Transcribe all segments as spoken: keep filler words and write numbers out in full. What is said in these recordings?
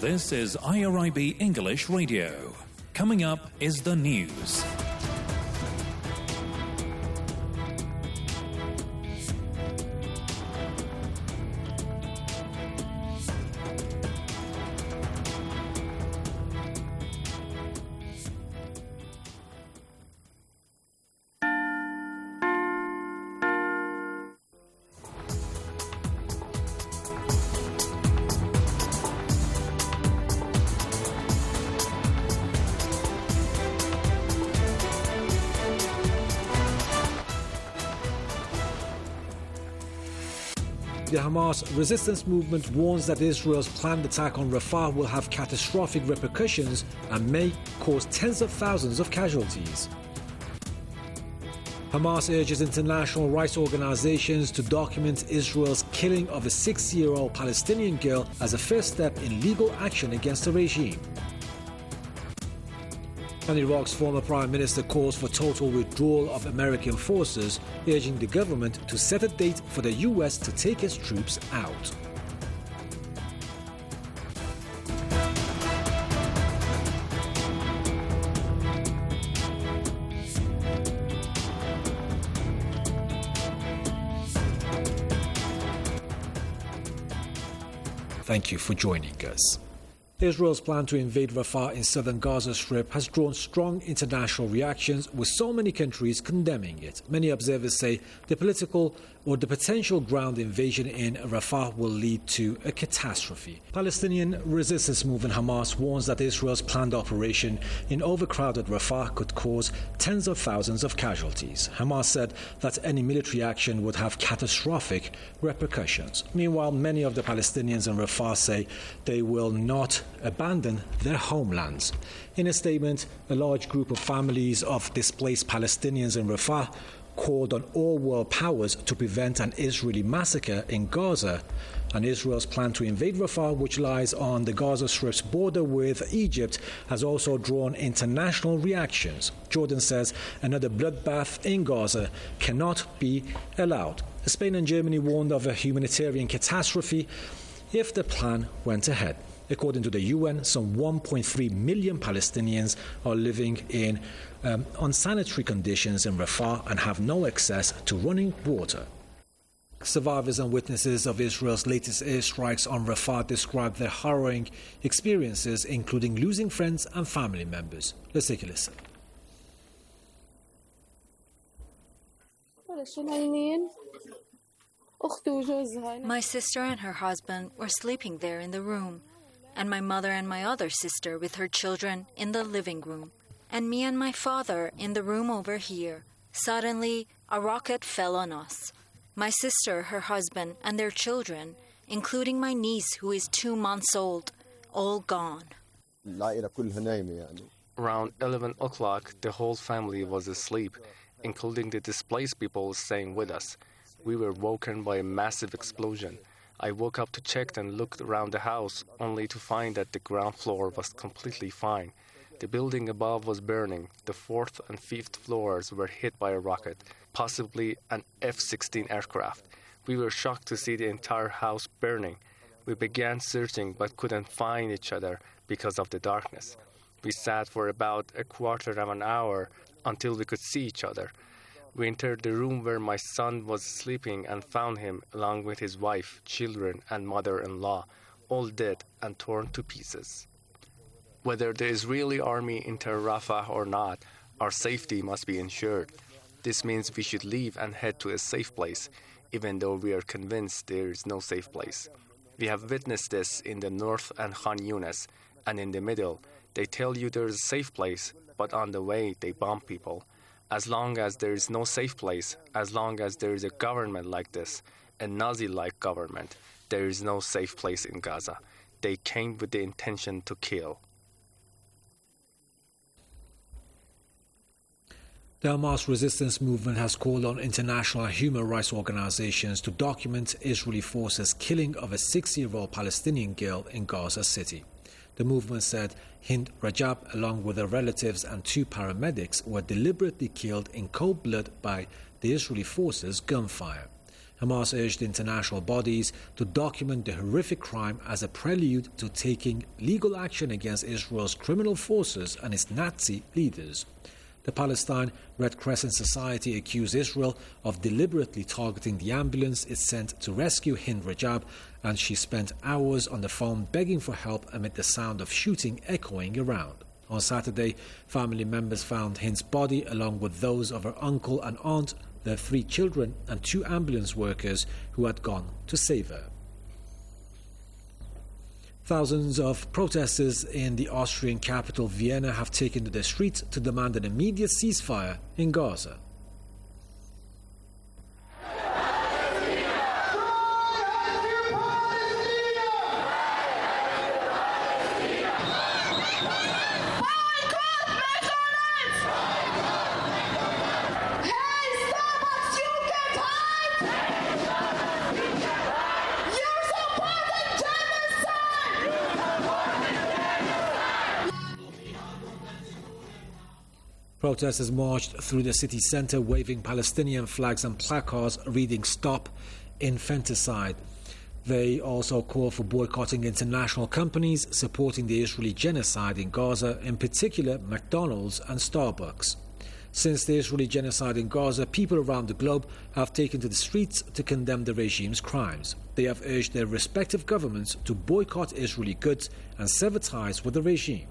This is I R I B English Radio. Coming up is the news. The Hamas resistance movement warns that Israel's planned attack on Rafah will have catastrophic repercussions and may cause tens of thousands of casualties. Hamas urges international rights organizations to document Israel's killing of a six-year-old Palestinian girl as a first step in legal action against the regime. And Iraq's former Prime Minister calls for total withdrawal of American forces, urging the government to set a date for the U S to take its troops out. Thank you for joining us. Israel's plan to invade Rafah in southern Gaza Strip has drawn strong international reactions, with so many countries condemning it. Many observers say the political or the potential ground invasion in Rafah will lead to a catastrophe. Palestinian resistance movement Hamas warns that Israel's planned operation in overcrowded Rafah could cause tens of thousands of casualties. Hamas said that any military action would have catastrophic repercussions. Meanwhile, many of the Palestinians in Rafah say they will not abandon their homelands. In a statement, a large group of families of displaced Palestinians in Rafah called on all world powers to prevent an Israeli massacre in Gaza. And Israel's plan to invade Rafah, which lies on the Gaza Strip's border with Egypt, has also drawn international reactions. Jordan says another bloodbath in Gaza cannot be allowed. Spain and Germany warned of a humanitarian catastrophe if the plan went ahead. According to the U N, some one point three million Palestinians are living in um, unsanitary conditions in Rafah and have no access to running water. Survivors and witnesses of Israel's latest airstrikes on Rafah describe their harrowing experiences, including losing friends and family members. Let's take a listen. My sister and her husband were sleeping there in the room, and my mother and my other sister with her children in the living room, and me and my father in the room over here. Suddenly, a rocket fell on us. My sister, her husband, and their children, including my niece who is two months old, all gone. Around eleven o'clock, the whole family was asleep, including the displaced people staying with us. We were woken by a massive explosion. I woke up to check and looked around the house, only to find that the ground floor was completely fine. The building above was burning. The fourth and fifth floors were hit by a rocket, possibly an F sixteen aircraft. We were shocked to see the entire house burning. We began searching but couldn't find each other because of the darkness. We sat for about a quarter of an hour until we could see each other. We entered the room where my son was sleeping and found him along with his wife, children, and mother-in-law, all dead and torn to pieces. Whether the Israeli army enters Rafah or not, our safety must be ensured. This means we should leave and head to a safe place, even though we are convinced there is no safe place. We have witnessed this in the north and Khan Yunis, and in the middle. They tell you there is a safe place, but on the way they bomb people. As long as there is no safe place, as long as there is a government like this, a Nazi-like government, there is no safe place in Gaza. They came with the intention to kill. The Hamas resistance movement has called on international human rights organizations to document Israeli forces' killing of a six-year-old Palestinian girl in Gaza City. The movement said Hind Rajab, along with her relatives and two paramedics, were deliberately killed in cold blood by the Israeli forces' gunfire. Hamas urged international bodies to document the horrific crime as a prelude to taking legal action against Israel's criminal forces and its Nazi leaders. The Palestine Red Crescent Society accused Israel of deliberately targeting the ambulance it sent to rescue Hind Rajab, and she spent hours on the phone begging for help amid the sound of shooting echoing around. On Saturday, family members found Hind's body along with those of her uncle and aunt, their three children and two ambulance workers who had gone to save her. Thousands of protesters in the Austrian capital Vienna have taken to the streets to demand an immediate ceasefire in Gaza. Protesters marched through the city centre waving Palestinian flags and placards reading "Stop Infanticide." They also called for boycotting international companies supporting the Israeli genocide in Gaza, in particular McDonald's and Starbucks. Since the Israeli genocide in Gaza, people around the globe have taken to the streets to condemn the regime's crimes. They have urged their respective governments to boycott Israeli goods and sever ties with the regime.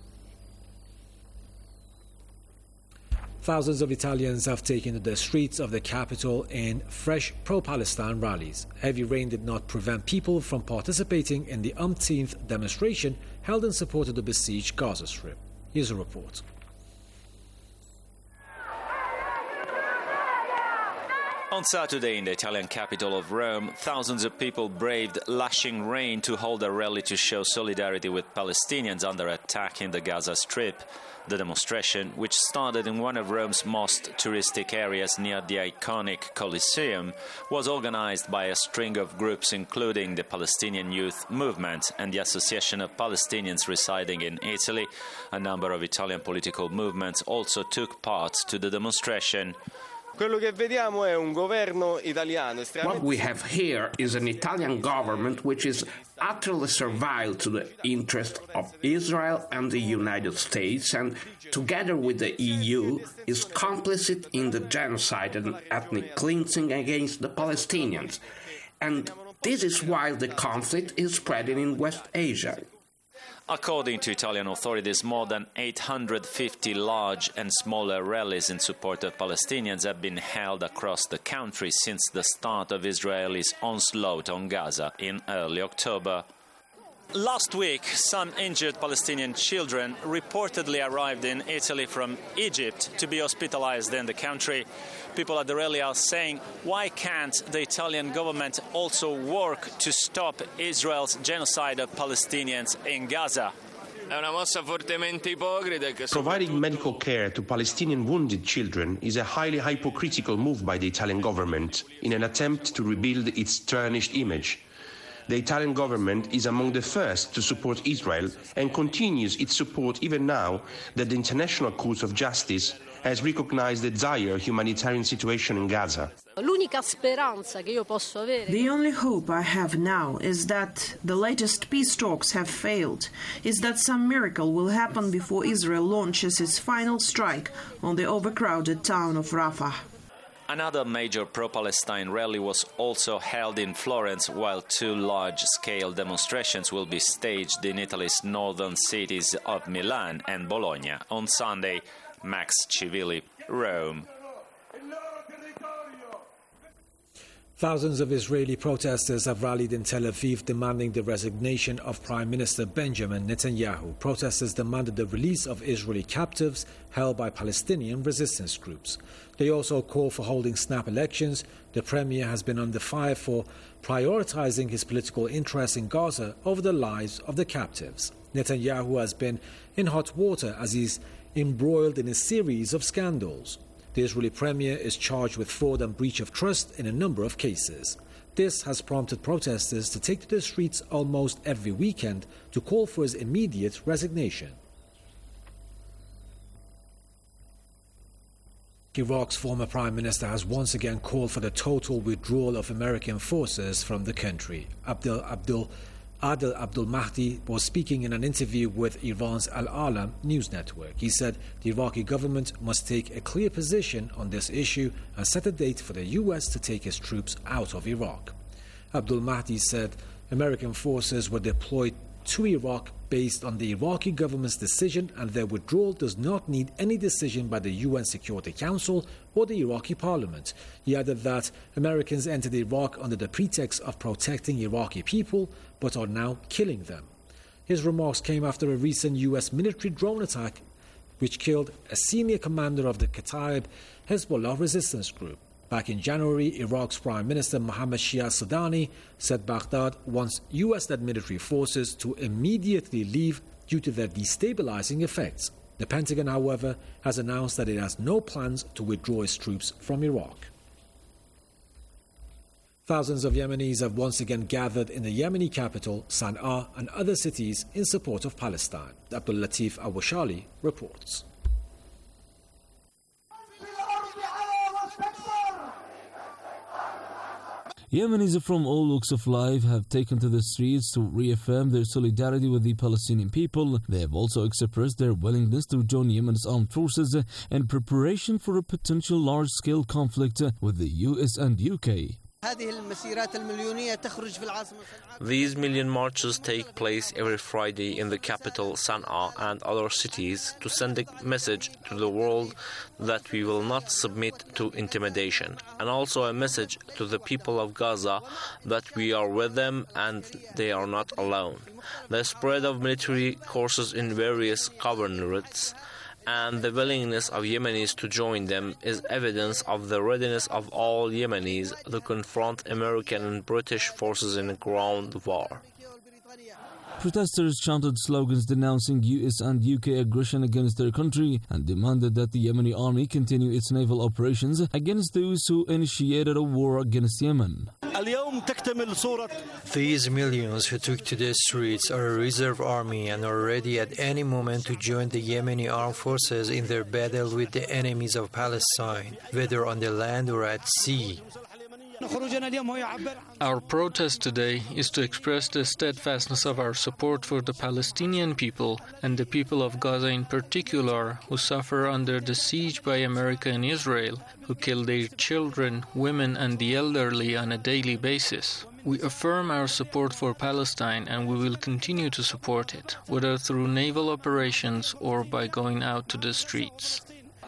Thousands of Italians have taken to the streets of the capital in fresh pro-Palestine rallies. Heavy rain did not prevent people from participating in the umpteenth demonstration held in support of the besieged Gaza Strip. Here's a report. On Saturday in the Italian capital of Rome, thousands of people braved lashing rain to hold a rally to show solidarity with Palestinians under attack in the Gaza Strip. The demonstration, which started in one of Rome's most touristic areas near the iconic Colosseum, was organized by a string of groups including the Palestinian Youth Movement and the Association of Palestinians Residing in Italy. A number of Italian political movements also took part to the demonstration. What we have here is an Italian government which is utterly servile to the interest of Israel and the United States, and together with the E U is complicit in the genocide and ethnic cleansing against the Palestinians. And this is why the conflict is spreading in West Asia. According to Italian authorities, more than eight hundred fifty large and smaller rallies in support of Palestinians have been held across the country since the start of Israelis' onslaught on Gaza in early October. Last week, some injured Palestinian children reportedly arrived in Italy from Egypt to be hospitalized in the country. People at the rally are saying, why can't the Italian government also work to stop Israel's genocide of Palestinians in Gaza? Providing medical care to Palestinian wounded children is a highly hypocritical move by the Italian government in an attempt to rebuild its tarnished image. The Italian government is among the first to support Israel and continues its support even now that the International Court of Justice has recognized the dire humanitarian situation in Gaza. The only hope I have now is that the latest peace talks have failed, is that some miracle will happen before Israel launches its final strike on the overcrowded town of Rafah. Another major pro-Palestine rally was also held in Florence, while two large-scale demonstrations will be staged in Italy's northern cities of Milan and Bologna on Sunday. Max Civilli, Rome. Thousands of Israeli protesters have rallied in Tel Aviv demanding the resignation of Prime Minister Benjamin Netanyahu. Protesters demanded the release of Israeli captives held by Palestinian resistance groups. They also call for holding snap elections. The premier has been under fire for prioritizing his political interests in Gaza over the lives of the captives. Netanyahu has been in hot water as he's embroiled in a series of scandals. The Israeli premier is charged with fraud and breach of trust in a number of cases. This has prompted protesters to take to the streets almost every weekend to call for his immediate resignation. Iraq's former Prime Minister has once again called for the total withdrawal of American forces from the country. Abdel Abdul Adel Abdul Mahdi was speaking in an interview with Iran's Al Alam news network. He said the Iraqi government must take a clear position on this issue and set a date for the U S to take its troops out of Iraq. Abdul Mahdi said American forces were deployed to Iraq based on the Iraqi government's decision, and their withdrawal does not need any decision by the U N Security Council or the Iraqi parliament. He added that Americans entered Iraq under the pretext of protecting Iraqi people, but are now killing them. His remarks came after a recent U S military drone attack which killed a senior commander of the Kataib Hezbollah resistance group. Back in January, Iraq's Prime Minister Mohammad Shia Sudani said Baghdad wants U S-led military forces to immediately leave due to their destabilizing effects. The Pentagon, however, has announced that it has no plans to withdraw its troops from Iraq. Thousands of Yemenis have once again gathered in the Yemeni capital, Sana'a, and other cities in support of Palestine. Abdul Latif Awashali reports. Yemenis from all walks of life have taken to the streets to reaffirm their solidarity with the Palestinian people. They have also expressed their willingness to join Yemen's armed forces in preparation for a potential large-scale conflict with the U S and U K. These million marches take place every Friday in the capital, Sana'a, and other cities to send a message to the world that we will not submit to intimidation, and also a message to the people of Gaza that we are with them and they are not alone. The spread of military courses in various governorates and the willingness of Yemenis to join them is evidence of the readiness of all Yemenis to confront American and British forces in a ground war. Protesters chanted slogans denouncing U S and U K aggression against their country and demanded that the Yemeni army continue its naval operations against those who initiated a war against Yemen. These millions who took to the streets are a reserve army and are ready at any moment to join the Yemeni armed forces in their battle with the enemies of Palestine, whether on the land or at sea. Our protest today is to express the steadfastness of our support for the Palestinian people and the people of Gaza in particular, who suffer under the siege by America and Israel, who kill their children, women, and the elderly on a daily basis. We affirm our support for Palestine, and we will continue to support it, whether through naval operations or by going out to the streets.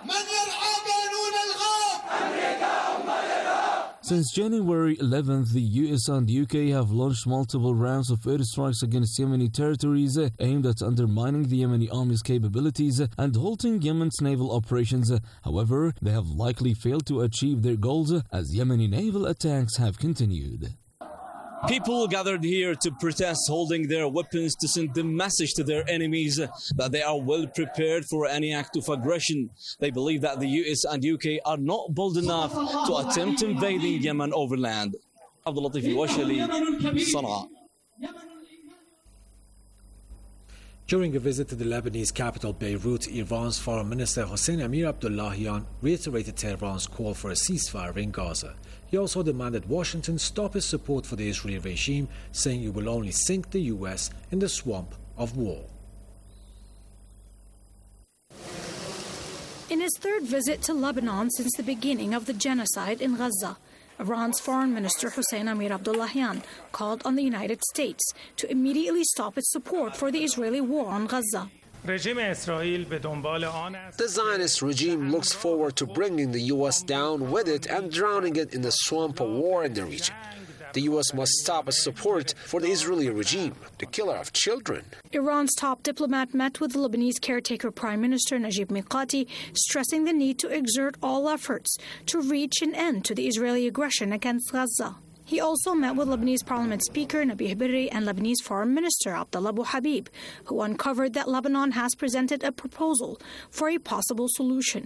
Since January eleventh, the U S and U K have launched multiple rounds of airstrikes against Yemeni territories aimed at undermining the Yemeni army's capabilities and halting Yemen's naval operations. However, they have likely failed to achieve their goals as Yemeni naval attacks have continued. People gathered here to protest, holding their weapons to send the message to their enemies that they are well prepared for any act of aggression. They believe that the U S and U K are not bold enough to attempt invading Yemen overland. Abdul Latif Awashali, Sana'a. During a visit to the Lebanese capital Beirut, Iran's Foreign Minister Hossein Amir Abdullahian reiterated Tehran's call for a ceasefire in Gaza. He also demanded Washington stop its support for the Israeli regime, saying it will only sink the U S in the swamp of war. In his third visit to Lebanon since the beginning of the genocide in Gaza, Iran's Foreign Minister Hossein Amir Abdullahian called on the United States to immediately stop its support for the Israeli war on Gaza. The Zionist regime looks forward to bringing the U S down with it and drowning it in the swamp of war in the region. The U S must stop its support for the Israeli regime, the killer of children. Iran's top diplomat met with the Lebanese caretaker Prime Minister Najib Mikati, stressing the need to exert all efforts to reach an end to the Israeli aggression against Gaza. He also met with Lebanese Parliament Speaker Nabih Berri and Lebanese Foreign Minister Abdallah Abu Habib, who uncovered that Lebanon has presented a proposal for a possible solution.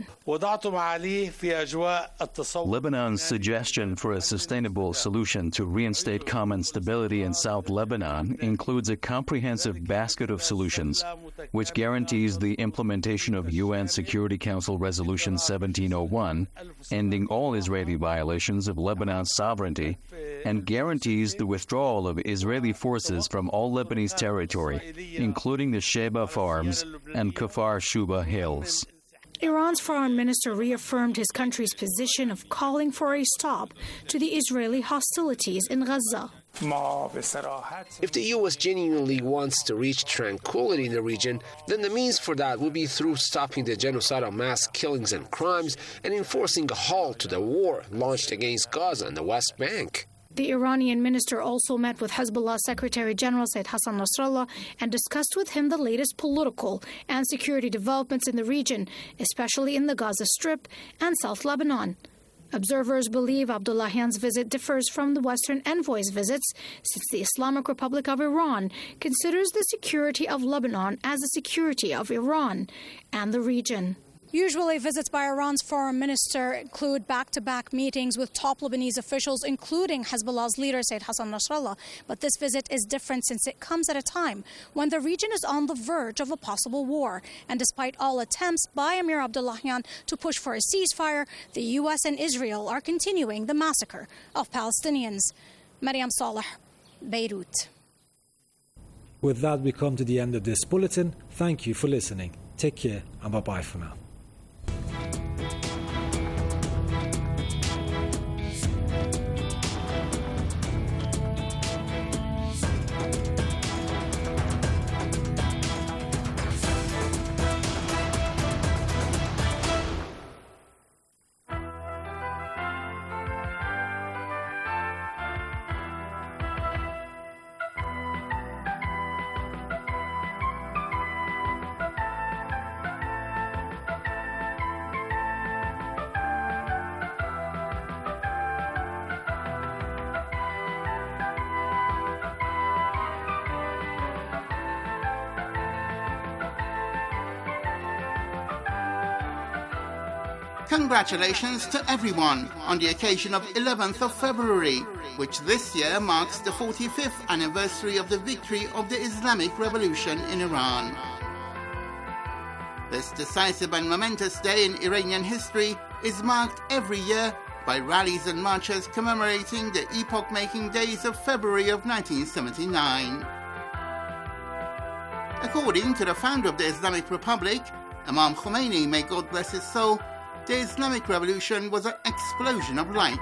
Lebanon's suggestion for a sustainable solution to reinstate common stability in South Lebanon includes a comprehensive basket of solutions, which guarantees the implementation of U N Security Council Resolution seventeen oh one, ending all Israeli violations of Lebanon's sovereignty, and guarantees the withdrawal of Israeli forces from all Lebanese territory, including the Sheba Farms and Kfar Shuba Hills. Iran's foreign minister reaffirmed his country's position of calling for a stop to the Israeli hostilities in Gaza. If the U S genuinely wants to reach tranquility in the region, then the means for that would be through stopping the genocidal mass killings and crimes and enforcing a halt to the war launched against Gaza and the West Bank. The Iranian minister also met with Hezbollah Secretary General Said Hassan Nasrallah and discussed with him the latest political and security developments in the region, especially in the Gaza Strip and South Lebanon. Observers believe Abdullahian's visit differs from the Western envoy's visits, since the Islamic Republic of Iran considers the security of Lebanon as the security of Iran and the region. Usually, visits by Iran's foreign minister include back-to-back meetings with top Lebanese officials, including Hezbollah's leader, Said Hassan Nasrallah. But this visit is different since it comes at a time when the region is on the verge of a possible war. And despite all attempts by Amir Abdullahian to push for a ceasefire, the U S and Israel are continuing the massacre of Palestinians. Mariam Saleh, Beirut. With that, we come to the end of this bulletin. Thank you for listening. Take care and bye-bye for now. Congratulations to everyone on the occasion of eleventh of February, which this year marks the forty-fifth anniversary of the victory of the Islamic Revolution in Iran. This decisive and momentous day in Iranian history is marked every year by rallies and marches commemorating the epoch-making days of February of nineteen seventy-nine. According to the founder of the Islamic Republic, Imam Khomeini, may God bless his soul, the Islamic Revolution was an explosion of light.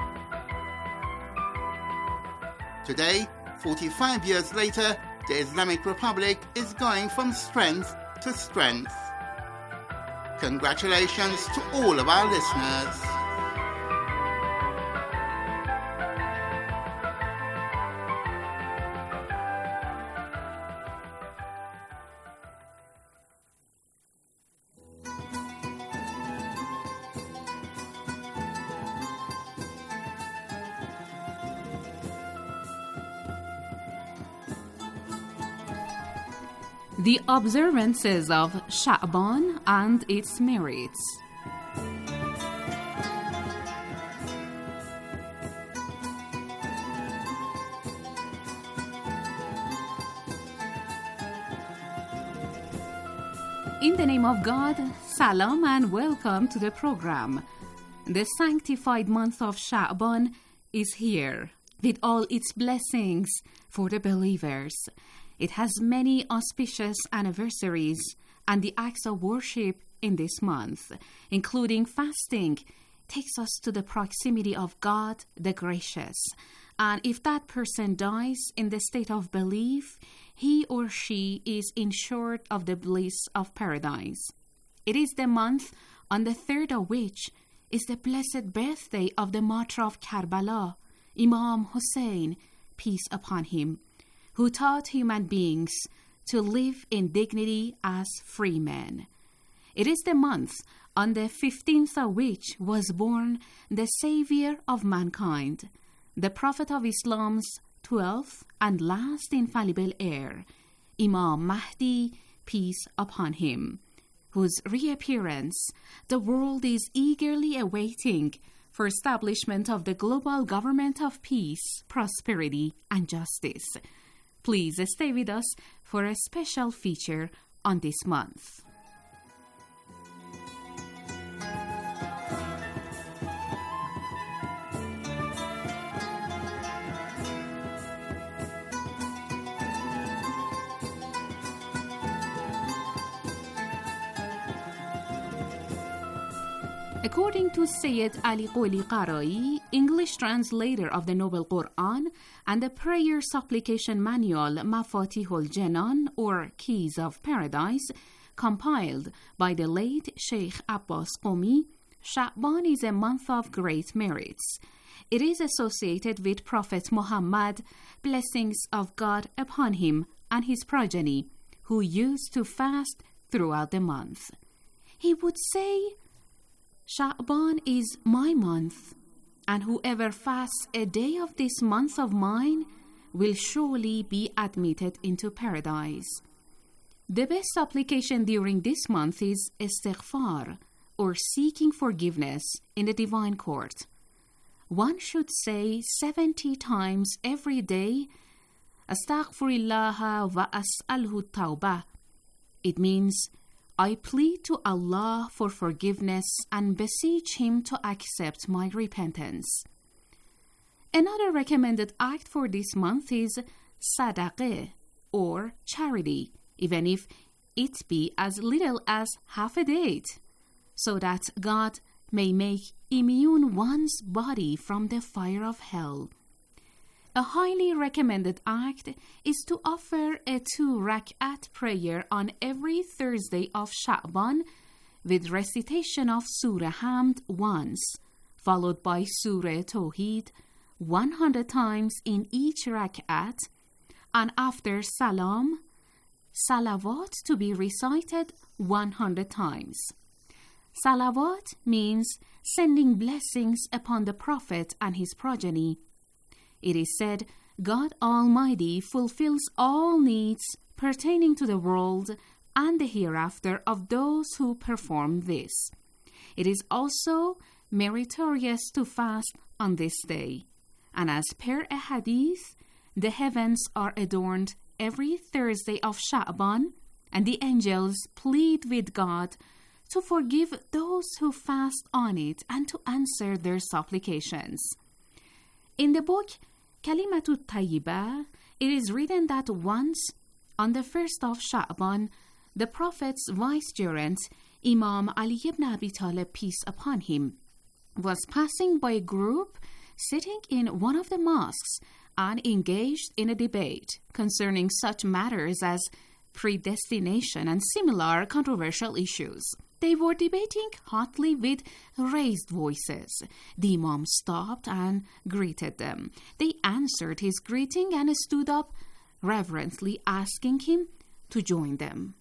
Today, forty-five years later, the Islamic Republic is going from strength to strength. Congratulations to all of our listeners. The observances of Sha'ban and its merits. In the name of God, salam and welcome to the program. The sanctified month of Sha'ban is here with all its blessings for the believers. It has many auspicious anniversaries and the acts of worship in this month, including fasting, takes us to the proximity of God the Gracious. And if that person dies in the state of belief, he or she is insured of the bliss of paradise. It is the month on the third of which is the blessed birthday of the martyr of Karbala, Imam Hussein, peace upon him, who taught human beings to live in dignity as free men. It is the month on the fifteenth of which was born the Savior of mankind, the Prophet of Islam's twelfth and last infallible heir, Imam Mahdi, peace upon him, whose reappearance the world is eagerly awaiting for establishment of the global government of peace, prosperity, and justice. Please stay with us for a special feature on this month. According to Sayyid Ali Qoli Qarai, English translator of the Noble Quran and the prayer supplication manual Mafatihul Janan, or Keys of Paradise, compiled by the late Sheikh Abbas Qumi, Sha'ban is a month of great merits. It is associated with Prophet Muhammad, blessings of God upon him and his progeny, who used to fast throughout the month. He would say, Sha'ban is my month, and whoever fasts a day of this month of mine will surely be admitted into paradise. The best supplication during this month is istighfar, or seeking forgiveness in the divine court. One should say seventy times every day, Astaghfirullah wa as'alhu tawbah. It means, I plead to Allah for forgiveness and beseech Him to accept my repentance. Another recommended act for this month is sadaqah, or charity, even if it be as little as half a date, so that God may make immune one's body from the fire of hell. A highly recommended act is to offer a two-rak'at prayer on every Thursday of Sha'ban with recitation of Surah Hamd once, followed by Surah Tawheed one hundred times in each rak'at, and after Salam, Salawat to be recited one hundred times. Salawat means sending blessings upon the Prophet and his progeny. It is said, God Almighty fulfills all needs pertaining to the world and the hereafter of those who perform this. It is also meritorious to fast on this day. And as per a hadith, the heavens are adorned every Thursday of Sha'ban, and the angels plead with God to forgive those who fast on it and to answer their supplications. In the book Kalimatut Tayyibah, it is written that once, on the first of Sha'ban, the Prophet's vicegerent, Imam Ali ibn Abi Talib, peace upon him, was passing by a group sitting in one of the mosques and engaged in a debate concerning such matters as predestination and similar controversial issues. They were debating hotly with raised voices. The Imam stopped and greeted them. They answered his greeting and stood up, reverently asking him to join them.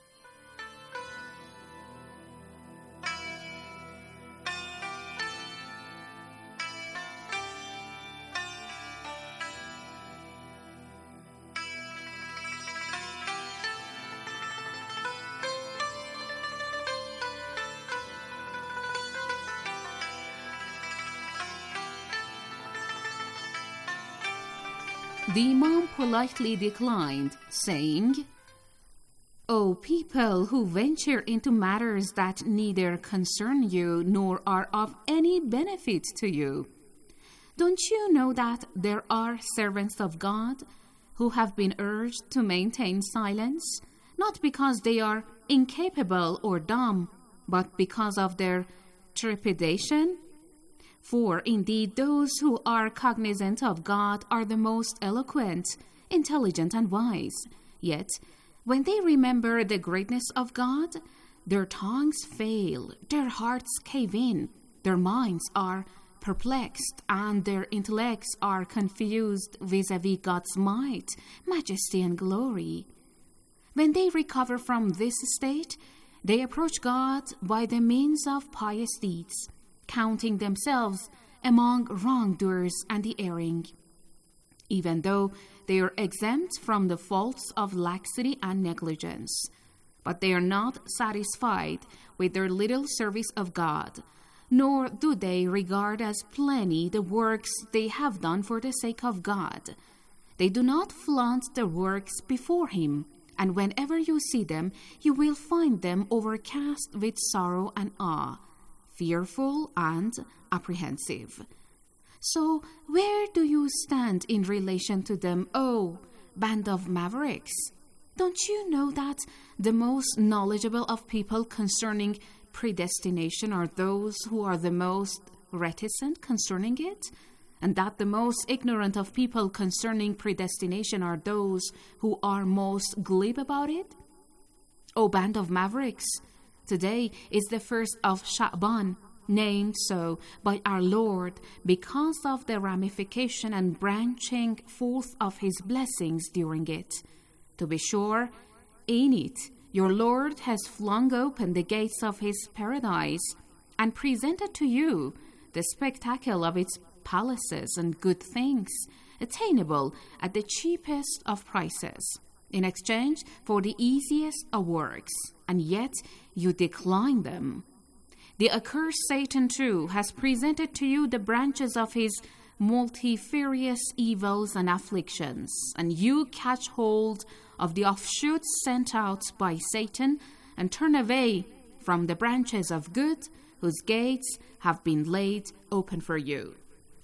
The Imam politely declined, saying, O people who venture into matters that neither concern you nor are of any benefit to you, don't you know that there are servants of God who have been urged to maintain silence, not because they are incapable or dumb, but because of their trepidation? For indeed those who are cognizant of God are the most eloquent, intelligent, and wise. Yet, when they remember the greatness of God, their tongues fail, their hearts cave in, their minds are perplexed, and their intellects are confused vis-a-vis God's might, majesty, and glory. When they recover from this state, they approach God by the means of pious deeds, counting themselves among wrongdoers and the erring, even though they are exempt from the faults of laxity and negligence. But they are not satisfied with their little service of God, nor do they regard as plenty the works they have done for the sake of God. They do not flaunt their works before Him, and whenever you see them, you will find them overcast with sorrow and awe, fearful and apprehensive. So where do you stand in relation to them, O band of mavericks? Don't you know that the most knowledgeable of people concerning predestination are those who are the most reticent concerning it? And that the most ignorant of people concerning predestination are those who are most glib about it? O band of mavericks, today is the first of Sha'ban, named so by our Lord because of the ramification and branching forth of His blessings during it. To be sure, in it your Lord has flung open the gates of His paradise and presented to you the spectacle of its palaces and good things, attainable at the cheapest of prices, in exchange for the easiest of works, and yet you decline them. The accursed Satan, too, has presented to you the branches of his multifarious evils and afflictions, and you catch hold of the offshoots sent out by Satan and turn away from the branches of good whose gates have been laid open for you.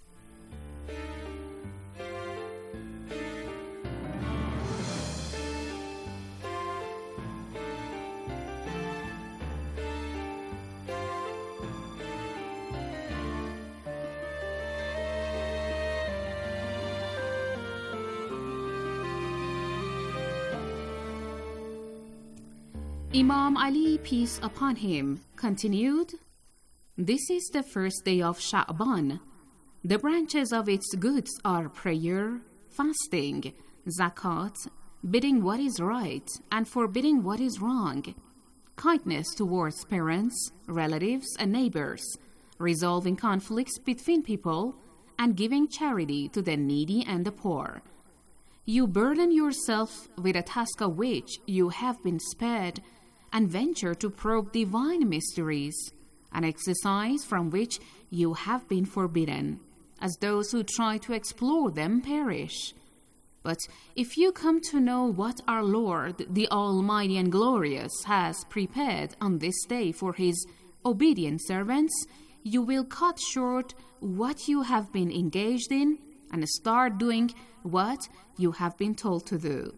Imam Ali, peace upon him, continued, "This is the first day of Sha'ban. The branches of its goods are prayer, fasting, zakat, bidding what is right and forbidding what is wrong, kindness towards parents, relatives, and neighbors, resolving conflicts between people, and giving charity to the needy and the poor. You burden yourself with a task of which you have been spared, and venture to probe divine mysteries, an exercise from which you have been forbidden, as those who try to explore them perish. But if you come to know what our Lord, the Almighty and Glorious, has prepared on this day for His obedient servants, you will cut short what you have been engaged in and start doing what you have been told to do."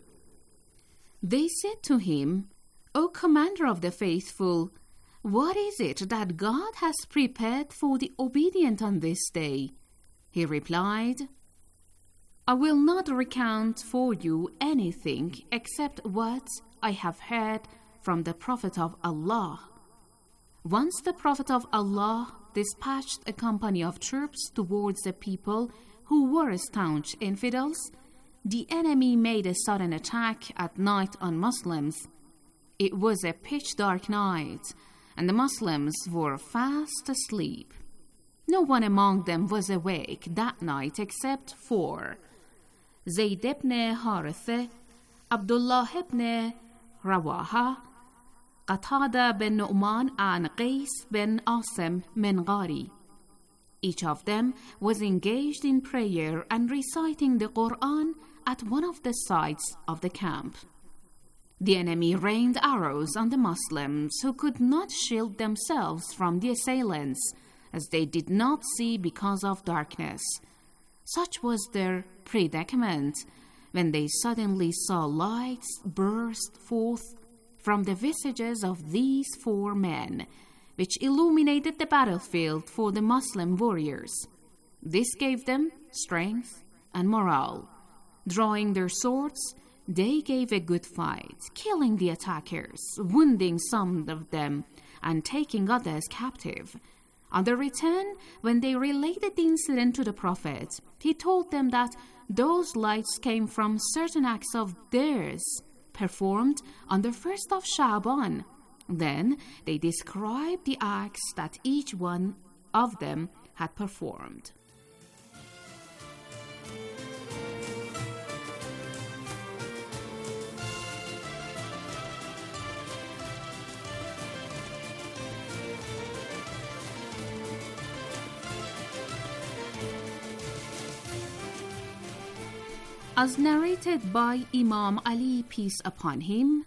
They said to him, "O Commander of the Faithful, what is it that God has prepared for the obedient on this day?" He replied, "I will not recount for you anything except what I have heard from the Prophet of Allah. Once the Prophet of Allah dispatched a company of troops towards the people who were staunch infidels, the enemy made a sudden attack at night on Muslims. It was a pitch-dark night, and the Muslims were fast asleep. No one among them was awake that night except four: Zayd ibn Haritha, Abdullah ibn Rawaha, Qatada bin Nu'man, and Qais bin Asim min Ghari. Each of them was engaged in prayer and reciting the Quran at one of the sides of the camp. The enemy rained arrows on the Muslims, who could not shield themselves from the assailants, as they did not see because of darkness. Such was their predicament when they suddenly saw lights burst forth from the visages of these four men, which illuminated the battlefield for the Muslim warriors. This gave them strength and morale. Drawing their swords, they gave a good fight, killing the attackers, wounding some of them, and taking others captive. On their return, when they related the incident to the Prophet, he told them that those lights came from certain acts of theirs performed on the first of Sha'ban. Then they described the acts that each one of them had performed. As narrated by Imam Ali, peace upon him,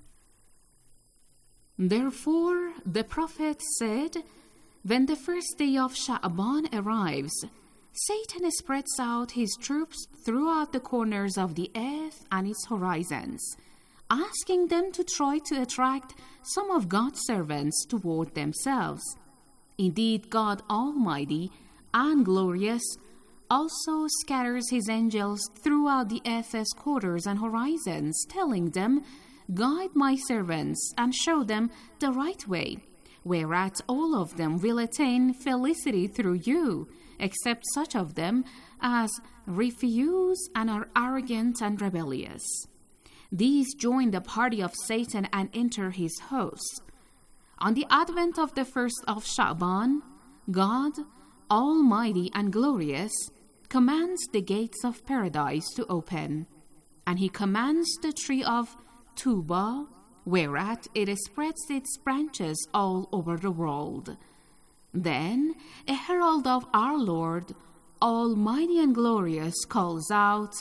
therefore the Prophet said, when the first day of Sha'ban arrives, Satan spreads out his troops throughout the corners of the earth and its horizons, asking them to try to attract some of God's servants toward themselves. Indeed, God Almighty and Glorious also scatters his angels throughout the earth's quarters and horizons, telling them, guide my servants and show them the right way, whereat all of them will attain felicity through you, except such of them as refuse and are arrogant and rebellious. These join the party of Satan and enter his hosts. On the advent of the first of Sha'ban, God, Almighty and Glorious, commands the gates of paradise to open, and he commands the tree of Tuba, whereat it spreads its branches all over the world. Then a herald of our Lord, Almighty and Glorious, calls out,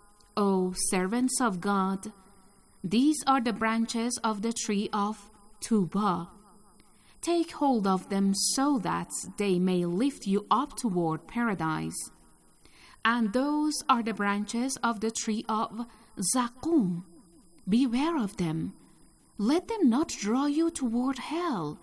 O servants of God, these are the branches of the tree of Tuba. Take hold of them so that they may lift you up toward paradise. And those are the branches of the tree of Zaqqum. Beware of them. Let them not draw you toward hell.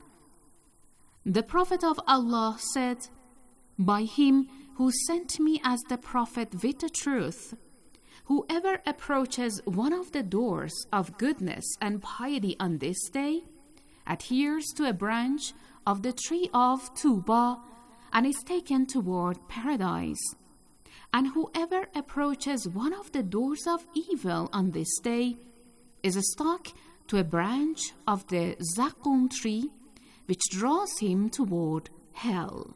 The Prophet of Allah said, by him who sent me as the Prophet with the truth, whoever approaches one of the doors of goodness and piety on this day, adheres to a branch of the tree of Tuba, and is taken toward paradise. And whoever approaches one of the doors of evil on this day is stuck to a branch of the Zaqqum tree, which draws him toward hell.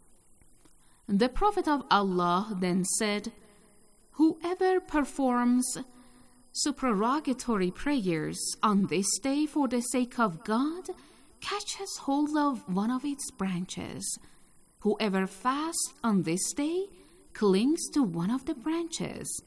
The Prophet of Allah then said, whoever performs supererogatory prayers on this day for the sake of God catches hold of one of its branches. Whoever fasts on this day clings to one of the branches.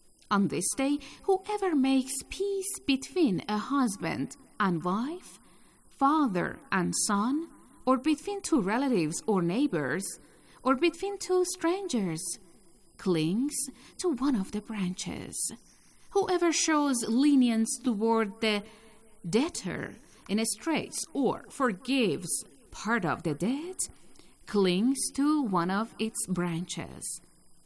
On this day, whoever makes peace between a husband and wife, father and son, or between two relatives or neighbors, or between two strangers, clings to one of the branches. Whoever shows lenience toward the debtor in a straits or forgives part of the debt, clings to one of its branches.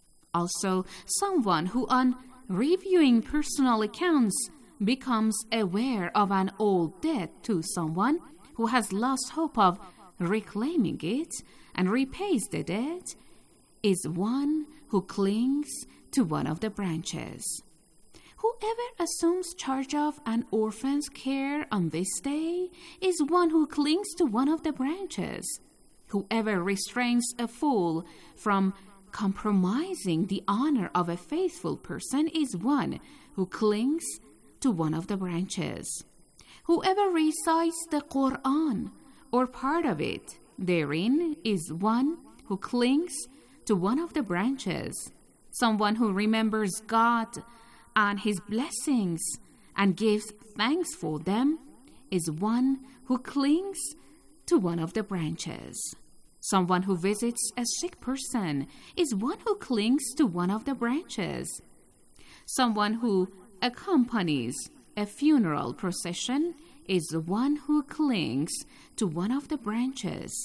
Also, someone who on reviewing personal accounts becomes aware of an old debt to someone who has lost hope of reclaiming it and repays the debt, is one who clings to one of the branches. Whoever assumes charge of an orphan's care on this day is one who clings to one of the branches. Whoever restrains a fool from compromising the honor of a faithful person is one who clings to one of the branches. Whoever recites the Quran or part of it therein is one who clings to one of the branches. Someone who remembers God and his blessings and gives thanks for them is one who clings to one of the branches. Someone who visits a sick person is one who clings to one of the branches. Someone who accompanies a funeral procession is one who clings to one of the branches.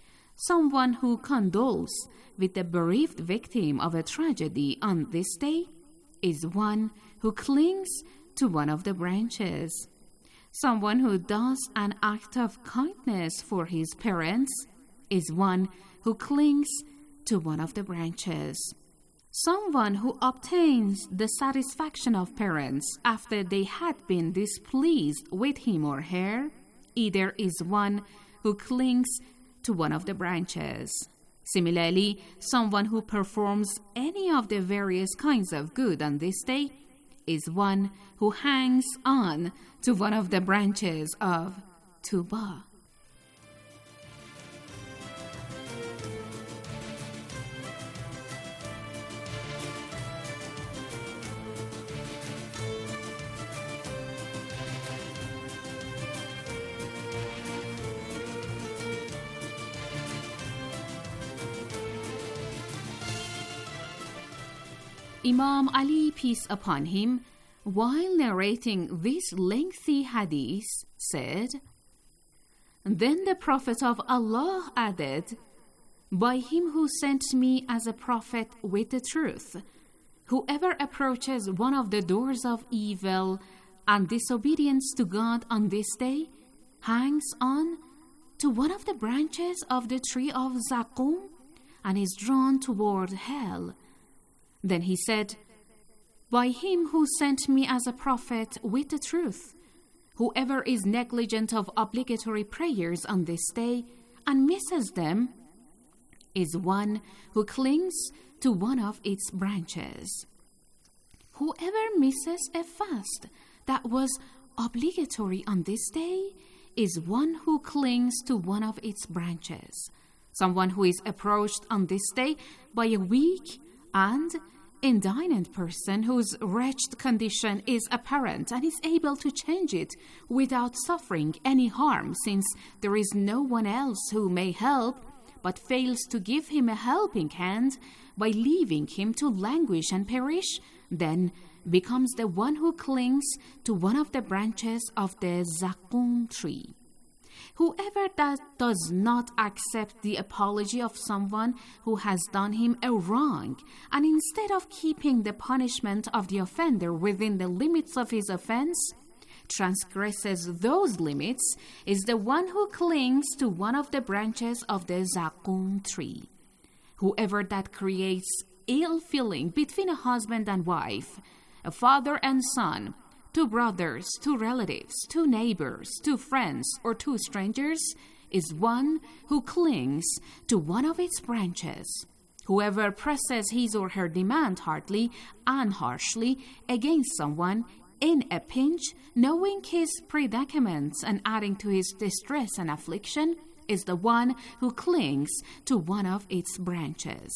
Someone who condoles with the bereaved victim of a tragedy on this day is one who clings to one of the branches. Someone who does an act of kindness for his parents is one who clings to one of the branches. Someone who obtains the satisfaction of parents after they had been displeased with him or her either is one who clings to one of the branches. Similarly, someone who performs any of the various kinds of good on this day is one who hangs on to one of the branches of Tuba. Imam Ali, peace upon him, while narrating this lengthy hadith, said, "Then the Prophet of Allah added, by him who sent me as a prophet with the truth, whoever approaches one of the doors of evil and disobedience to God on this day hangs on to one of the branches of the tree of Zaqum and is drawn toward hell." Then he said, by him who sent me as a prophet with the truth, whoever is negligent of obligatory prayers on this day and misses them is one who clings to one of its branches. Whoever misses a fast that was obligatory on this day is one who clings to one of its branches. Someone who is approached on this day by a weak and indignant person whose wretched condition is apparent and is able to change it without suffering any harm, since there is no one else who may help, but fails to give him a helping hand by leaving him to languish and perish, then becomes the one who clings to one of the branches of the Zaqum tree. Whoever that does not accept the apology of someone who has done him a wrong, and instead of keeping the punishment of the offender within the limits of his offense, transgresses those limits, is the one who clings to one of the branches of the Zaqum tree. Whoever that creates ill feeling between a husband and wife, a father and son, two brothers, two relatives, two neighbors, two friends, or two strangers, is one who clings to one of its branches. Whoever presses his or her demand hardly and harshly against someone in a pinch, knowing his predicaments and adding to his distress and affliction, is the one who clings to one of its branches.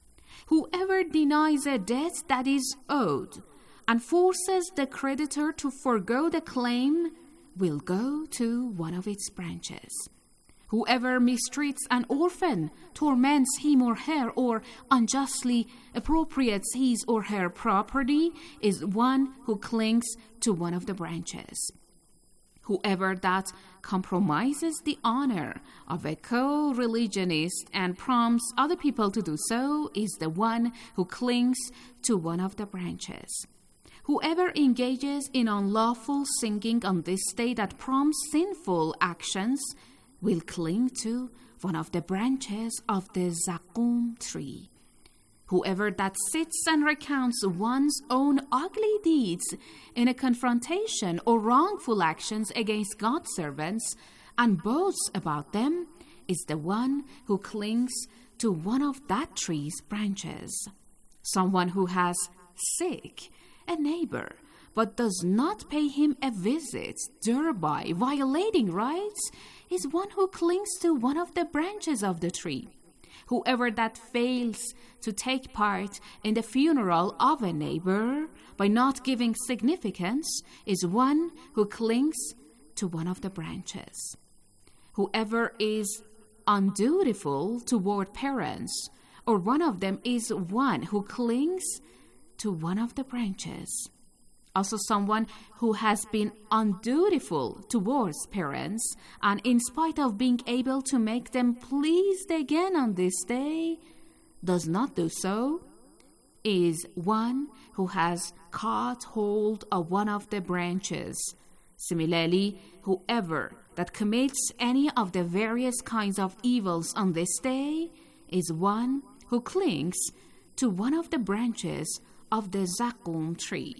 Whoever denies a debt that is owed and forces the creditor to forgo the claim will go to one of its branches. Whoever mistreats an orphan, torments him or her, or unjustly appropriates his or her property is one who clings to one of the branches. Whoever that compromises the honor of a co-religionist and prompts other people to do so is the one who clings to one of the branches. Whoever engages in unlawful singing on this day that prompts sinful actions will cling to one of the branches of the Zaqum tree. Whoever that sits and recounts one's own ugly deeds in a confrontation or wrongful actions against God's servants and boasts about them is the one who clings to one of that tree's branches. Someone who has sick a neighbor, but does not pay him a visit, thereby violating rights, is one who clings to one of the branches of the tree. Whoever that fails to take part in the funeral of a neighbor by not giving significance is one who clings to one of the branches. Whoever is undutiful toward parents, or one of them, is one who clings to one of the branches. Also, someone who has been undutiful towards parents, and in spite of being able to make them pleased again on this day, does not do so, is one who has caught hold of one of the branches. Similarly, whoever that commits any of the various kinds of evils on this day is one who clings to one of the branches of the Zaqum tree.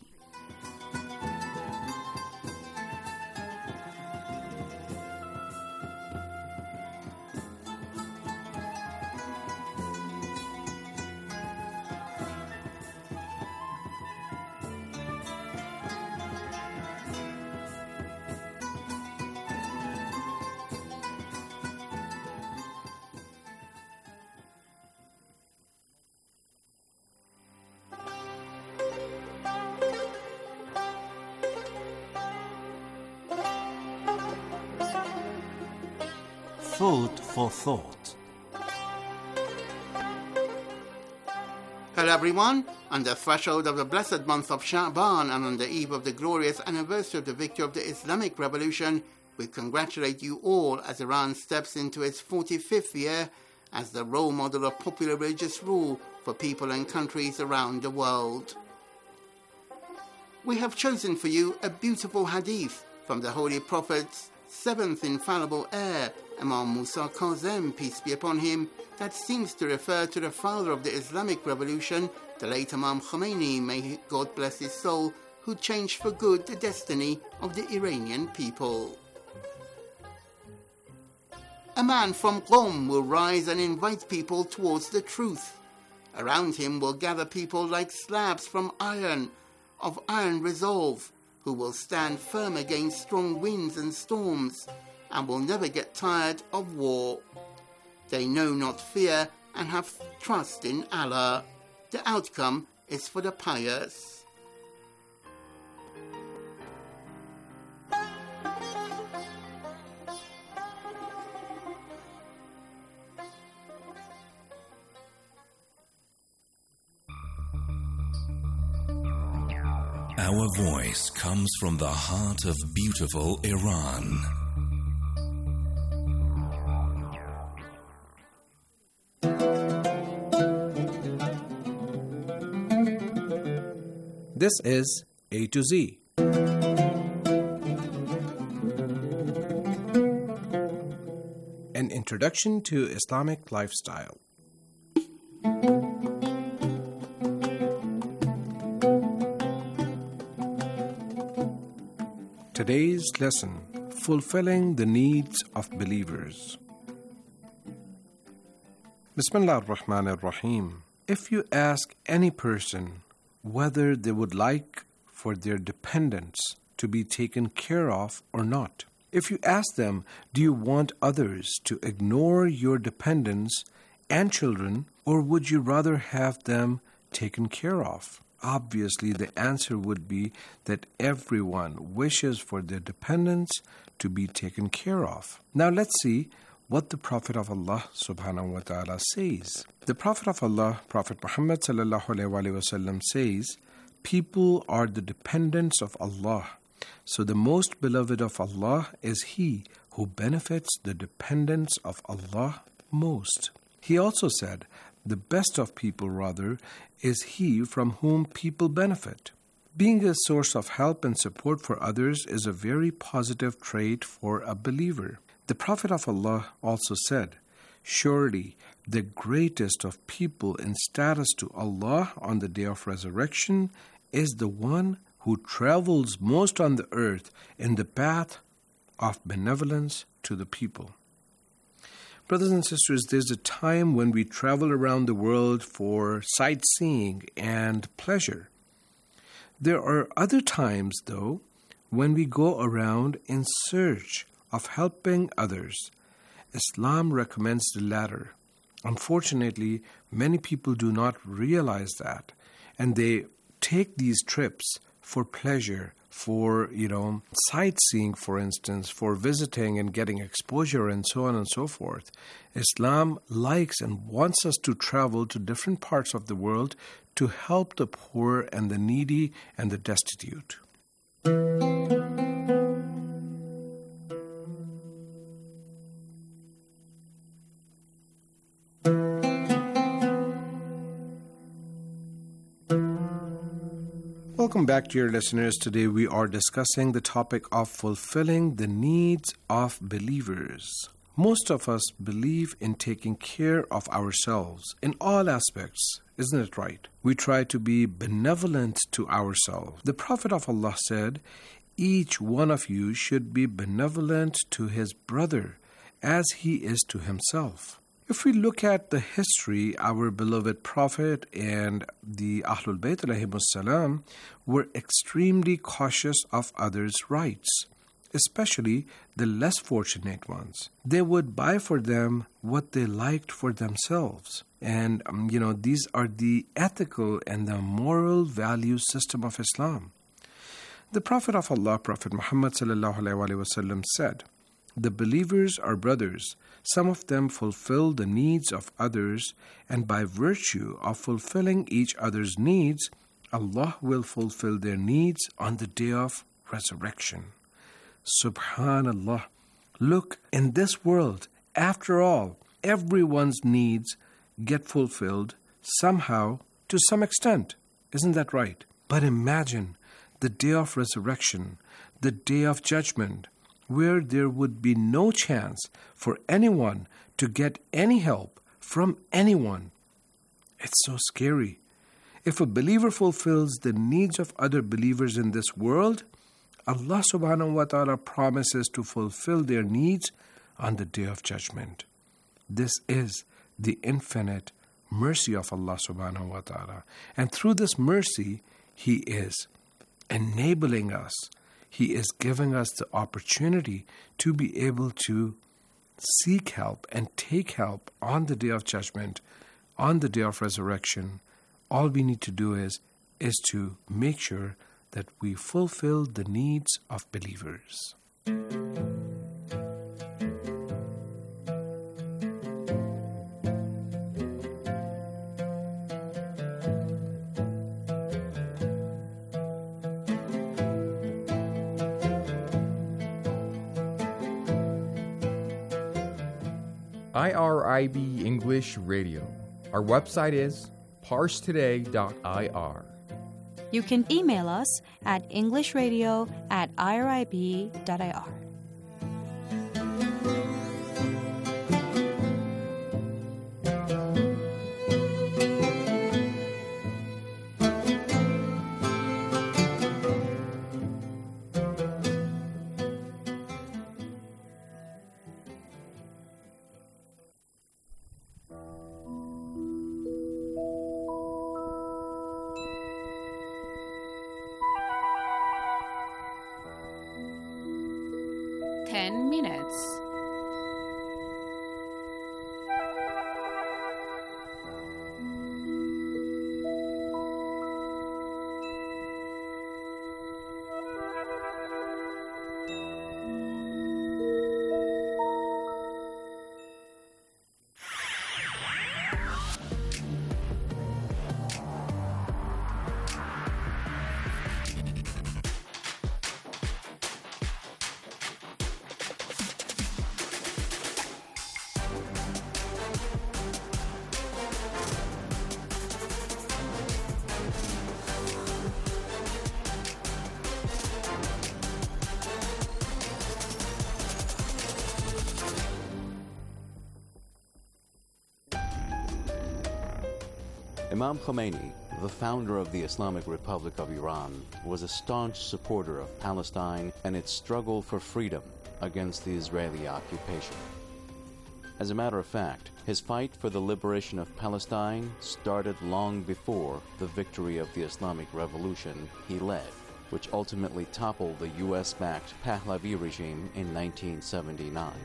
Food for thought. Hello everyone. On the threshold of the blessed month of Sha'ban and on the eve of the glorious anniversary of the victory of the Islamic Revolution, we congratulate you all as Iran steps into its forty-fifth year as the role model of popular religious rule for people and countries around the world. We have chosen for you a beautiful hadith from the Holy Prophet's seventh infallible heir, Imam Musa Kazem, peace be upon him, that seems to refer to the father of the Islamic Revolution, the late Imam Khomeini, may God bless his soul, who changed for good the destiny of the Iranian people. A man from Qom will rise and invite people towards the truth. Around him will gather people like slabs from iron, of iron resolve, who will stand firm against strong winds and storms, and will never get tired of war. They know not fear and have trust in Allah. The outcome is for the pious. Our voice comes from the heart of beautiful Iran. This is A to Z. An introduction to Islamic lifestyle. Today's lesson, fulfilling the needs of believers. Bismillah ar-Rahman ar-Rahim. If you ask any person whether they would like for their dependents to be taken care of or not, if you ask them, do you want others to ignore your dependents and children, or would you rather have them taken care of? Obviously, the answer would be that everyone wishes for their dependents to be taken care of. Now let's see what the Prophet of Allah subhanahu wa ta'ala says. The Prophet of Allah, Prophet Muhammad sallallahu alayhi wa sallam says, people are the dependents of Allah. So the most beloved of Allah is he who benefits the dependents of Allah most. He also said, the best of people, rather, is he from whom people benefit. Being a source of help and support for others is a very positive trait for a believer. The Prophet of Allah also said, surely the greatest of people in status to Allah on the day of resurrection is the one who travels most on the earth in the path of benevolence to the people. Brothers and sisters, there's a time when we travel around the world for sightseeing and pleasure. There are other times, though, when we go around in search of helping others. Islam recommends the latter. Unfortunately, many people do not realize that, and they take these trips for pleasure, for, you know, sightseeing, for instance, for visiting and getting exposure and so on and so forth. Islam likes and wants us to travel to different parts of the world to help the poor and the needy and the destitute. Welcome back, dear listeners. Today we are discussing the topic of fulfilling the needs of believers. Most of us believe in taking care of ourselves in all aspects, isn't it right? We try to be benevolent to ourselves. The Prophet of Allah said, each one of you should be benevolent to his brother as he is to himself. If we look at the history, our beloved Prophet and the Ahlul Bayt alayhimus salam were extremely cautious of others' rights, especially the less fortunate ones. They would buy for them what they liked for themselves. And, um, you know, these are the ethical and the moral value system of Islam. The Prophet of Allah, Prophet Muhammad sallallahu alayhi wa sallam said, The believers are brothers. Some of them fulfill the needs of others, and by virtue of fulfilling each other's needs, Allah will fulfill their needs on the day of resurrection. Subhanallah. Look, in this world, after all, everyone's needs get fulfilled somehow to some extent. Isn't that right? But imagine the day of resurrection, the day of judgment, where there would be no chance for anyone to get any help from anyone. It's so scary. If a believer fulfills the needs of other believers in this world, Allah subhanahu wa ta'ala promises to fulfill their needs on the day of judgment. This is the infinite mercy of Allah subhanahu wa ta'ala. And through this mercy, He is enabling us. He is giving us the opportunity to be able to seek help and take help on the day of judgment, on the day of resurrection. All we need to do is, is to make sure that we fulfill the needs of believers. I R I B English Radio. Our website is parse today dot I R. You can email us at englishradio at I R I B dot I R. Ten minutes. Imam Khomeini, the founder of the Islamic Republic of Iran, was a staunch supporter of Palestine and its struggle for freedom against the Israeli occupation. As a matter of fact, his fight for the liberation of Palestine started long before the victory of the Islamic Revolution he led, which ultimately toppled the U S-backed Pahlavi regime in nineteen seventy-nine.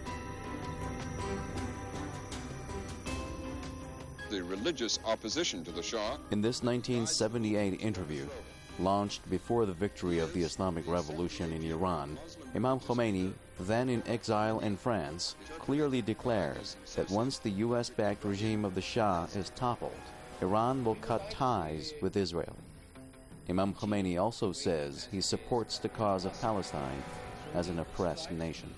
The religious opposition to the Shah. In this nineteen seventy-eight interview, launched before the victory of the Islamic Revolution in Iran, Imam Khomeini, then in exile in France, clearly declares that once the U S-backed regime of the Shah is toppled, Iran will cut ties with Israel. Imam Khomeini also says he supports the cause of Palestine as an oppressed nation.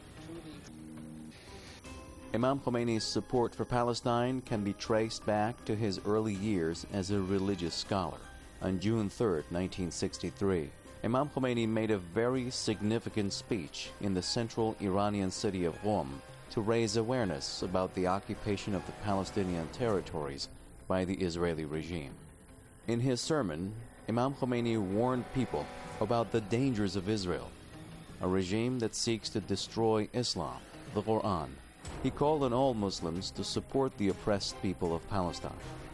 Imam Khomeini's support for Palestine can be traced back to his early years as a religious scholar. On June third, nineteen sixty-three, Imam Khomeini made a very significant speech in the central Iranian city of Qom to raise awareness about the occupation of the Palestinian territories by the Israeli regime. In his sermon, Imam Khomeini warned people about the dangers of Israel, a regime that seeks to destroy Islam, the Quran. He called on all Muslims to support the oppressed people of Palestine.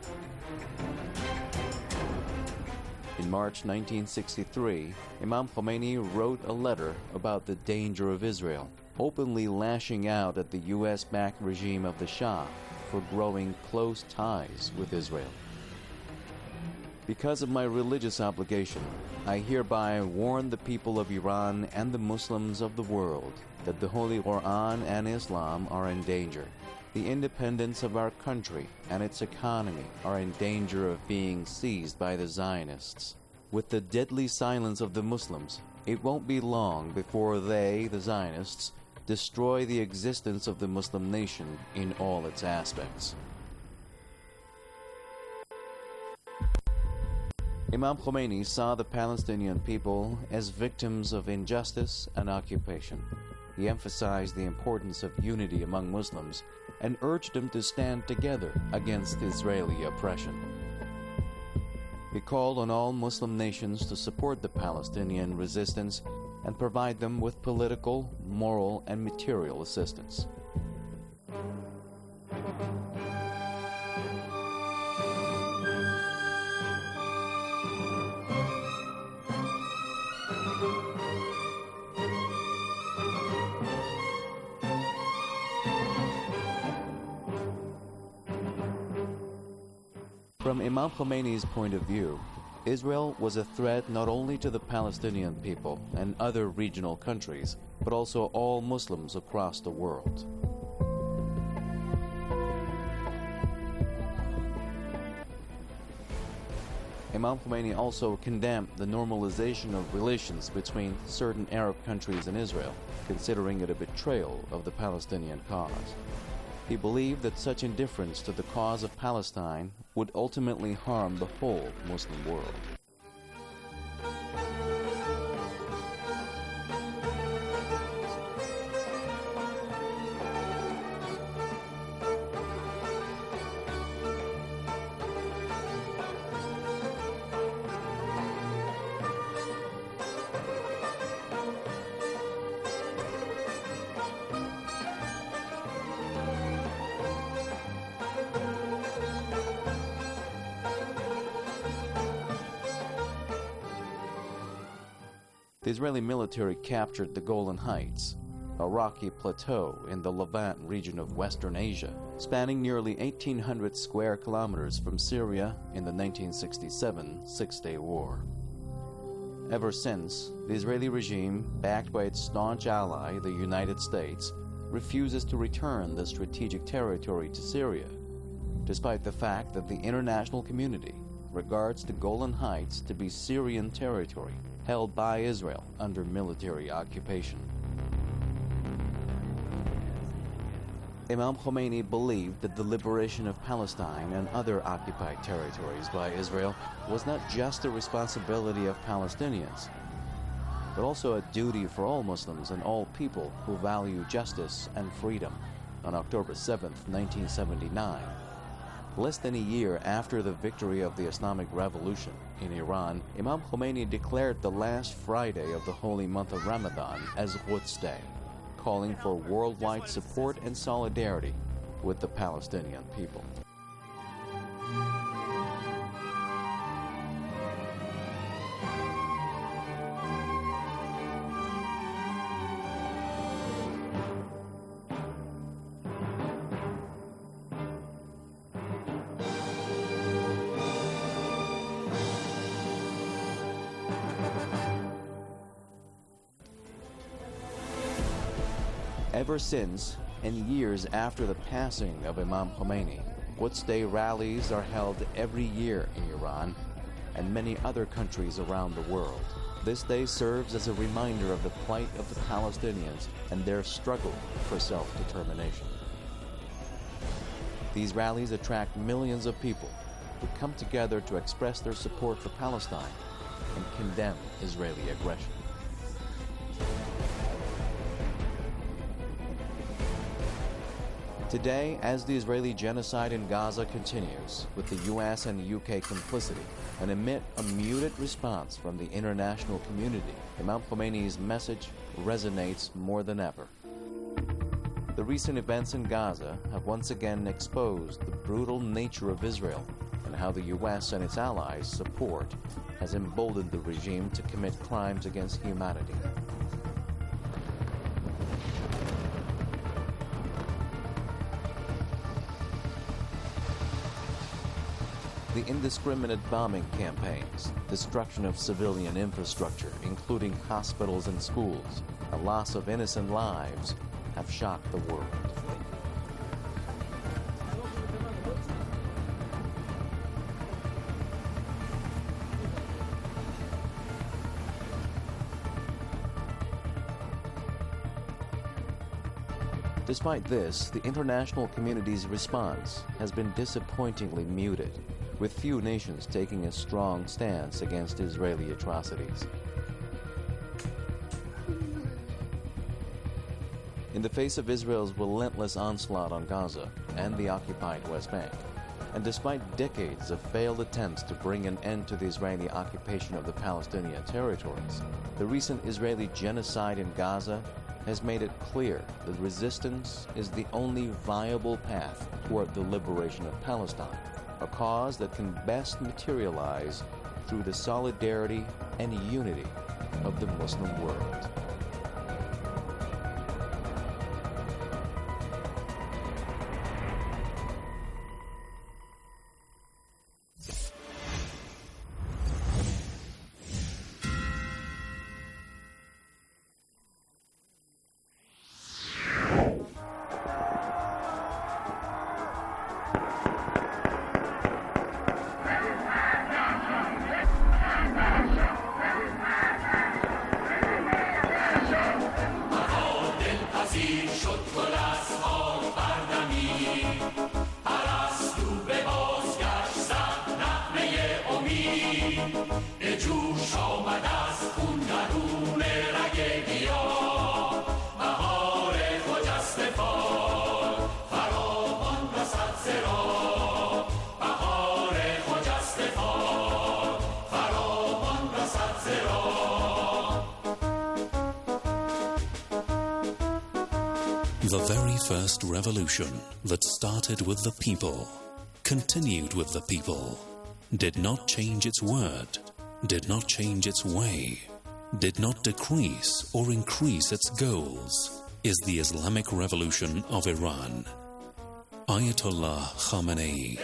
In March nineteen sixty-three, Imam Khomeini wrote a letter about the danger of Israel, openly lashing out at the U S-backed regime of the Shah for growing close ties with Israel. Because of my religious obligation, I hereby warn the people of Iran and the Muslims of the world that the Holy Quran and Islam are in danger. The independence of our country and its economy are in danger of being seized by the Zionists. With the deadly silence of the Muslims, it won't be long before they, the Zionists, destroy the existence of the Muslim nation in all its aspects. Imam Khomeini saw the Palestinian people as victims of injustice and occupation. He emphasized the importance of unity among Muslims and urged them to stand together against Israeli oppression. He called on all Muslim nations to support the Palestinian resistance and provide them with political, moral, and material assistance. From Imam Khomeini's point of view, Israel was a threat not only to the Palestinian people and other regional countries, but also all Muslims across the world. Imam Khomeini also condemned the normalization of relations between certain Arab countries and Israel, considering it a betrayal of the Palestinian cause. He believed that such indifference to the cause of Palestine would ultimately harm the whole Muslim world. The Israeli military captured the Golan Heights, a rocky plateau in the Levant region of Western Asia, spanning nearly eighteen hundred square kilometers from Syria in the nineteen sixty-seven Six-Day War. Ever since, the Israeli regime, backed by its staunch ally, the United States, refuses to return the strategic territory to Syria, despite the fact that the international community regards the Golan Heights to be Syrian territory held by Israel under military occupation. Imam Khomeini believed that the liberation of Palestine and other occupied territories by Israel was not just the responsibility of Palestinians, but also a duty for all Muslims and all people who value justice and freedom. On October seventh, nineteen seventy-nine, less than a year after the victory of the Islamic Revolution in Iran, Imam Khomeini declared the last Friday of the holy month of Ramadan as Quds Day, calling for worldwide support and solidarity with the Palestinian people. Ever since, and years after the passing of Imam Khomeini, Quds Day rallies are held every year in Iran and many other countries around the world. This day serves as a reminder of the plight of the Palestinians and their struggle for self-determination. These rallies attract millions of people who come together to express their support for Palestine and condemn Israeli aggression. Today, as the Israeli genocide in Gaza continues, with the U S and the U K complicity, and amid a muted response from the international community, Imam Khomeini's message resonates more than ever. The recent events in Gaza have once again exposed the brutal nature of Israel and how the U S and its allies' support has emboldened the regime to commit crimes against humanity. The indiscriminate bombing campaigns, destruction of civilian infrastructure, including hospitals and schools, a loss of innocent lives, have shocked the world. Despite this, the international community's response has been disappointingly muted, with few nations taking a strong stance against Israeli atrocities. In the face of Israel's relentless onslaught on Gaza and the occupied West Bank, and despite decades of failed attempts to bring an end to the Israeli occupation of the Palestinian territories, the recent Israeli genocide in Gaza has made it clear that resistance is the only viable path toward the liberation of Palestine, a cause that can best materialize through the solidarity and unity of the Muslim world. The very first revolution that started with the people, continued with the people, did not change its word, did not change its way, did not decrease or increase its goals, is the Islamic Revolution of Iran. Ayatollah Khamenei.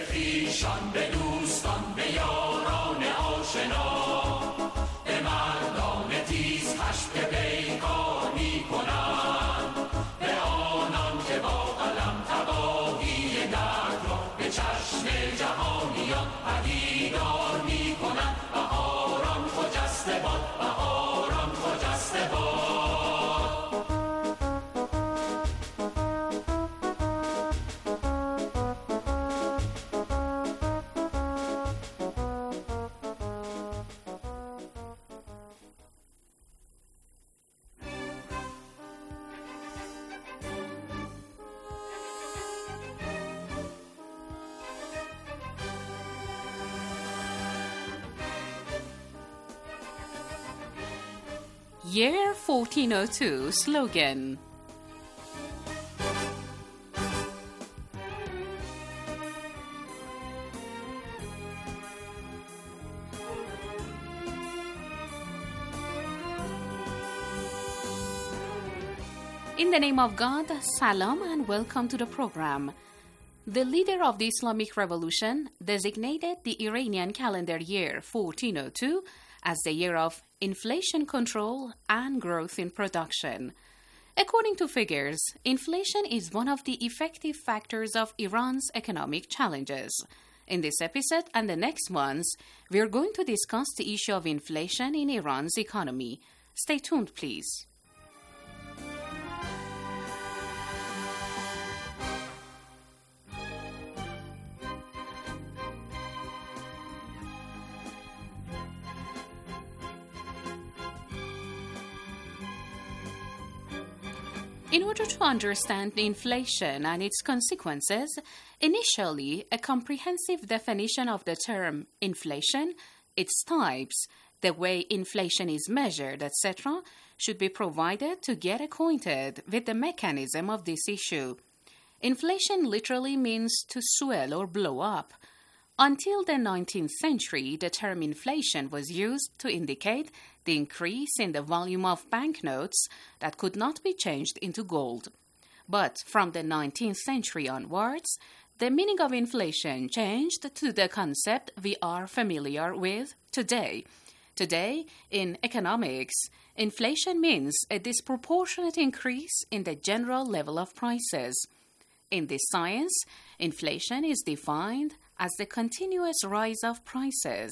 Year fourteen oh two slogan. In the name of God, Salam and welcome to the program. The leader of the Islamic Revolution designated the Iranian calendar year fourteen oh two as the year of inflation control and growth in production. According to figures, inflation is one of the effective factors of Iran's economic challenges. In this episode and the next ones, we are going to discuss the issue of inflation in Iran's economy. Stay tuned, please. In order to understand inflation and its consequences, initially a comprehensive definition of the term inflation, its types, the way inflation is measured, et cetera, should be provided to get acquainted with the mechanism of this issue. Inflation literally means to swell or blow up. Until the nineteenth century, the term inflation was used to indicate the increase in the volume of banknotes that could not be changed into gold. But from the nineteenth century onwards, the meaning of inflation changed to the concept we are familiar with today. Today, in economics, inflation means a disproportionate increase in the general level of prices. In this science, inflation is defined as the continuous rise of prices